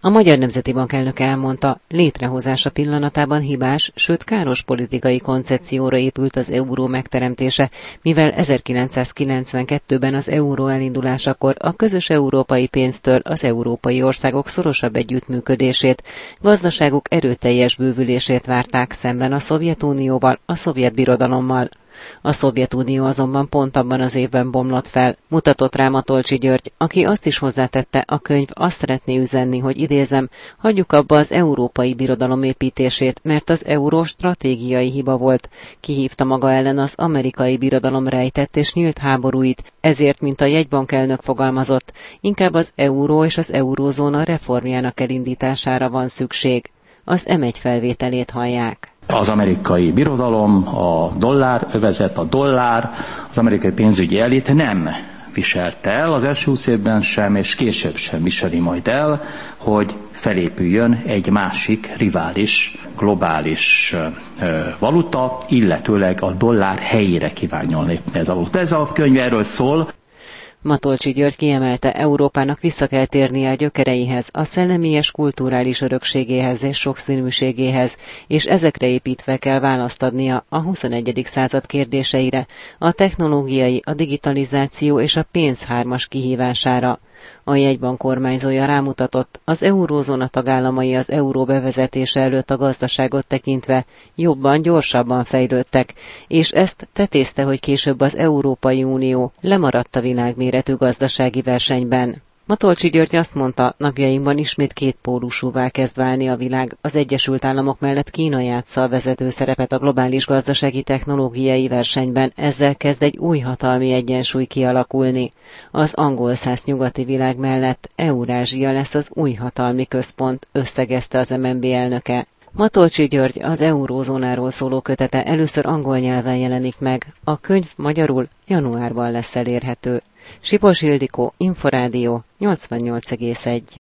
A Magyar Nemzeti Bank elnöke elmondta, létrehozása pillanatában hibás, sőt káros politikai koncepcióra épült az euró megteremtése, mivel 1992-ben az euró elindulásakor a közös európai pénztől az európai országok szorosabb együttműködését, gazdaságuk erőteljes bővülését várták szemben a Szovjetunióval, a szovjet birodalommal. A Szovjetunió azonban pont abban az évben bomlott fel, mutatott rá Matolcsy György, aki azt is hozzátette, a könyv azt szeretné üzenni, hogy idézem, hagyjuk abba az európai birodalom építését, mert az euró stratégiai hiba volt. Kihívta maga ellen az amerikai birodalom rejtett és nyílt háborúit, ezért, mint a jegybank elnök fogalmazott, inkább az euró és az eurózóna reformjának elindítására van szükség. Az M1 felvételét hallják. Az amerikai birodalom, a dollárövezet, a dollár, az amerikai pénzügyi elit nem viselte el az első 20 évben sem, és később sem viseli majd el, hogy felépüljön egy másik rivális, globális valuta, illetőleg a dollár helyére kívánjon lépni ez a valuta. Ez a könyv erről szól. Matolcsy György kiemelte, Európának vissza kell térnie a gyökereihez, a szellemi és kulturális örökségéhez és sokszínűségéhez, és ezekre építve kell választ adnia a 21. század kérdéseire, a technológiai, a digitalizáció és a pénz hármas kihívására. A jegybank kormányzója rámutatott, az eurózóna tagállamai az euró bevezetése előtt a gazdaságot tekintve jobban, gyorsabban fejlődtek, és ezt tetézte, hogy később az Európai Unió lemaradt a világméretű gazdasági versenyben. Matolcsy György azt mondta, napjainkban ismét kétpólusúvá kezd válni a világ. Az Egyesült Államok mellett Kína játsza a vezető szerepet a globális gazdasági technológiai versenyben, ezzel kezd egy új hatalmi egyensúly kialakulni. Az angol száz nyugati világ mellett Eurázsia lesz az új hatalmi központ, összegezte az MNB elnöke. Matolcsy György az eurózónáról szóló kötete először angol nyelven jelenik meg, a könyv magyarul januárban lesz elérhető. Sipos Ildikó, Inforádió 88,1.